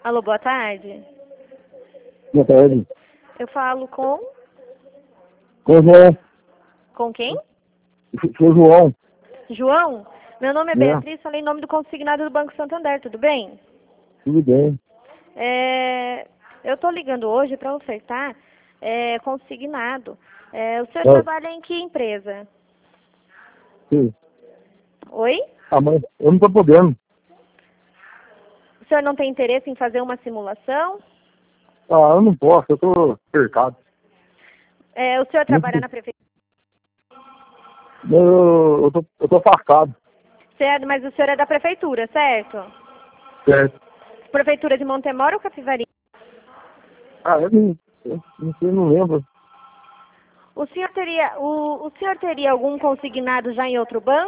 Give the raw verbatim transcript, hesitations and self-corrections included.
Alô, boa tarde. Boa tarde. Eu falo com... Com o João. Com quem? Sou o João. João? Meu nome é É. Beatriz, falei em nome do consignado do Banco Santander, tudo bem? Tudo bem. É, eu estou ligando hoje para ofertar é, consignado. É, o senhor É. trabalha em que empresa? Sim. Oi? Ah, mas eu não tô podendo. O senhor não tem interesse em fazer uma simulação? Ah, eu não posso, eu tô cercado. É, o senhor trabalha na prefeitura? Eu, eu, tô, eu tô afastado. Certo, mas o senhor é da prefeitura, certo? Certo. Prefeitura de Montemor ou Capivari? Ah, eu não, eu, não sei, não lembro. O senhor teria, o, o senhor teria algum consignado já em outro banco?